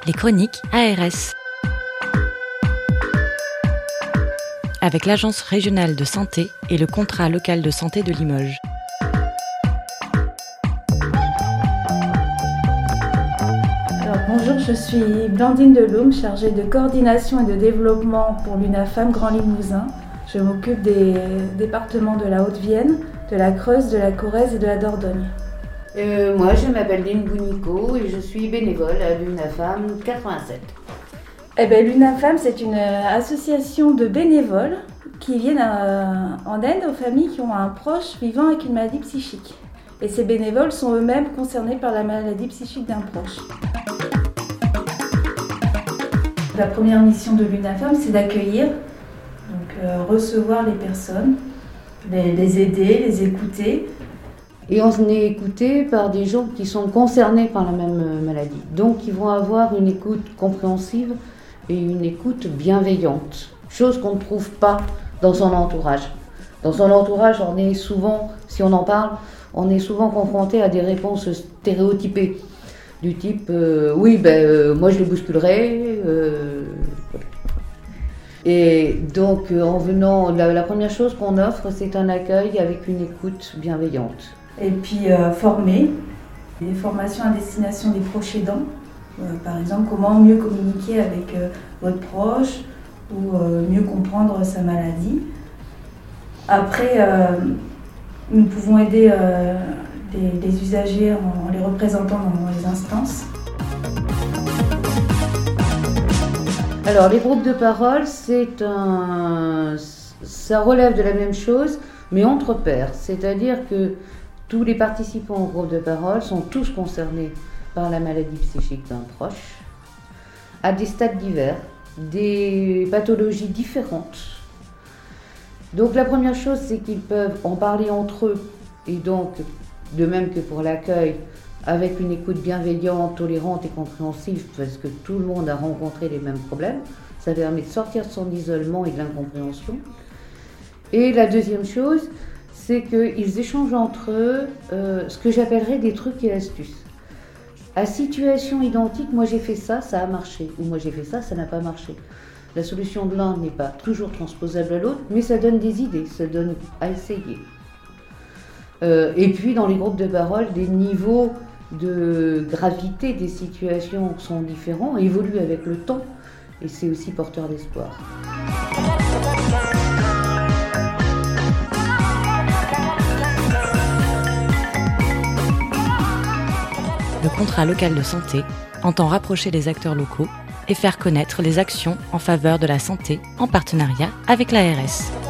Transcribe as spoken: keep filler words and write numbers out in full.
les chroniques A R S. Avec l'Agence régionale de santé et le contrat local de santé de Limoges. Alors, bonjour, je suis Blandine Deloum, chargée de coordination et de développement pour l'UNAFAM Grand Limousin. Je m'occupe des départements de la Haute-Vienne, de la Creuse, de la Corrèze et de la Dordogne. Euh, moi, je m'appelle Lynn Bounico et je suis bénévole à l'UNAFAM quatre-vingt-sept. Eh ben, l'UNAFAM, c'est une association de bénévoles qui viennent à, en aide aux familles qui ont un proche vivant avec une maladie psychique. Et ces bénévoles sont eux-mêmes concernés par la maladie psychique d'un proche. La première mission de l'UNAFAM, c'est d'accueillir, donc euh, recevoir les personnes, les, les aider, les écouter. Et on est écouté par des gens qui sont concernés par la même maladie. Donc ils vont avoir une écoute compréhensive et une écoute bienveillante. Chose qu'on ne trouve pas dans son entourage. Dans son entourage, on est souvent, si on en parle, on est souvent confronté à des réponses stéréotypées. Du type, euh, oui, ben, euh, moi je les bousculerai. Euh, et donc en venant, la, la première chose qu'on offre, c'est un accueil avec une écoute bienveillante. Et puis euh, former, des formations à destination des proches aidants. Euh, par exemple, comment mieux communiquer avec euh, votre proche ou euh, mieux comprendre sa maladie. Après, euh, nous pouvons aider euh, des, des usagers en, en les représentant dans, dans les instances. Alors, les groupes de parole, c'est un, ça relève de la même chose, mais entre pairs. C'est-à-dire que tous les participants au groupe de parole sont tous concernés par la maladie psychique d'un proche, à des stades divers, des pathologies différentes. Donc la première chose, c'est qu'ils peuvent en parler entre eux, et donc, de même que pour l'accueil, avec une écoute bienveillante, tolérante et compréhensive, parce que tout le monde a rencontré les mêmes problèmes. Ça permet de sortir de son isolement et de l'incompréhension. Et la deuxième chose, c'est qu'ils échangent entre eux euh, ce que j'appellerais des trucs et astuces. À situation identique, moi j'ai fait ça, ça a marché, ou moi j'ai fait ça, ça n'a pas marché. La solution de l'un n'est pas toujours transposable à l'autre, mais ça donne des idées, ça donne à essayer. Euh, et puis dans les groupes de parole, des niveaux de gravité des situations sont différents, évoluent avec le temps, et c'est aussi porteur d'espoir. Le contrat local de santé entend rapprocher les acteurs locaux et faire connaître les actions en faveur de la santé en partenariat avec l'A R S.